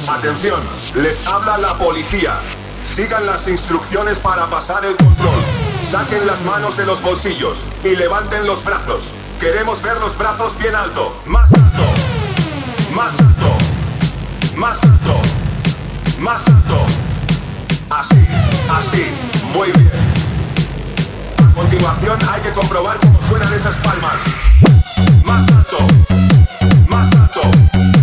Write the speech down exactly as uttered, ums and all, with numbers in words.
Atención, les habla la policía. Sigan las instrucciones para pasar el control. Saquen las manos de los bolsillos y levanten los brazos. Queremos ver los brazos bien alto. Más alto. Más alto. Más alto. Más alto. Así, así. Muy bien. A continuación hay que comprobar cómo suenan esas palmas. Más alto. Más alto.